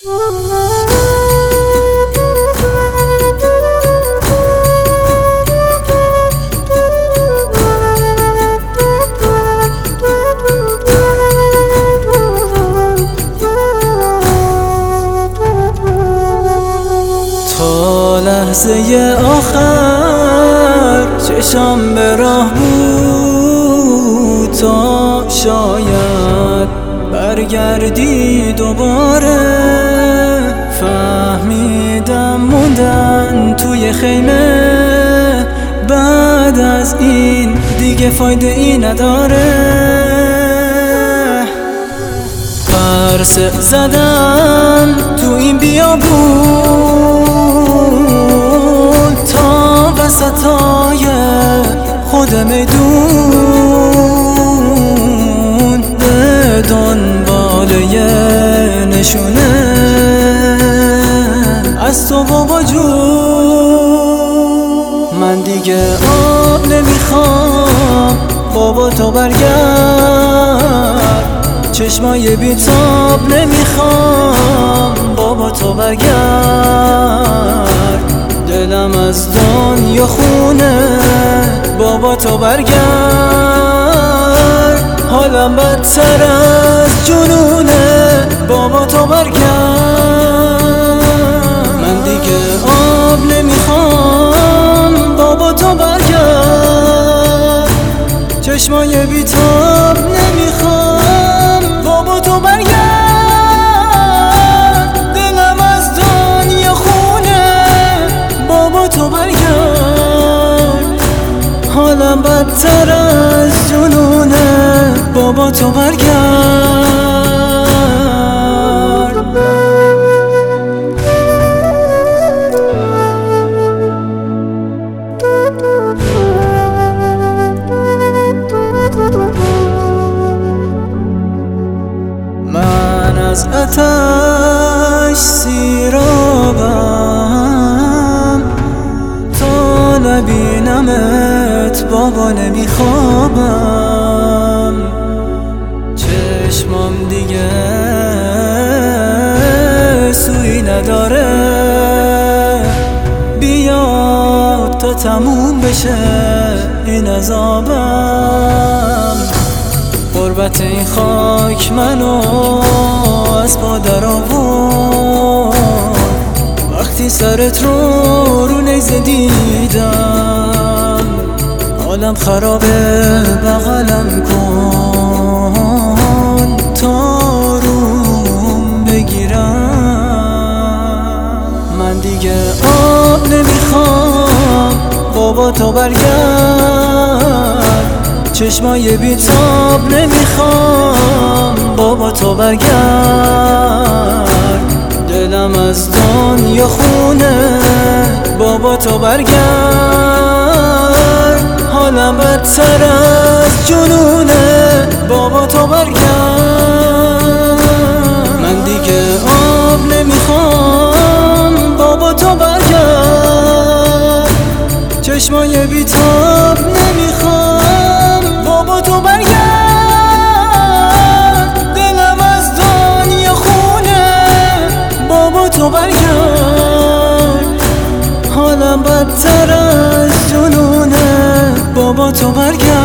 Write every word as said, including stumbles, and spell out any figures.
تا لحظه آخر چشم به راه بود، تا شاید برگردی دوباره. فهمیدم موندن توی خیمه بعد از این دیگه فایده ای نداره. پرسه زدم تو این بیابون تا وسطای خود میدون، به دنبال یه نشونه از تو بابا جون. من دیگه آب نمیخوام بابا، تو برگرد. چشمای بیتاب نمیخوام بابا، تو برگرد. دلم از دنیا خونه بابا، تو برگرد. حالم بدتر از جنونه بابا، تو برگرد. من دیگه آب نمیخوام بابا، تو برگرد. چشمای بیتاب نمیخوام بابا، تو برگرد. دلم از دنیا خونه بابا، تو برگرد. حالم بدتر از جنونه بابا، تو برگرد. من از آتش سیرابم، تا نبینمت بابا نمیخوابم. چشمام دیگه سوی نداره، بیا تا تموم بشه این عذابم. غربت این خاک منو از پا در آورد، وقتی سرت رو رو نیزه دیدم. حالم خرابه بغلم کن تا روم بگیرم. من دیگه آب نمیخوام بابا، تو برگرد. چشمای بیتاب نمیخوام بابا، تو برگرد. دلم از دنیا خونه بابا، تو برگرد. حالم بدتر از جنونه بابا، تو برگرد. من دیگه آب نمیخوام بابا، تو برگرد. چشمای بیتاب نمیخوام بابا، تو برگرد. دلم از دنیا خونه بابا، تو برگرد. حالم بدتر از جنونه بابا، تو برگرد.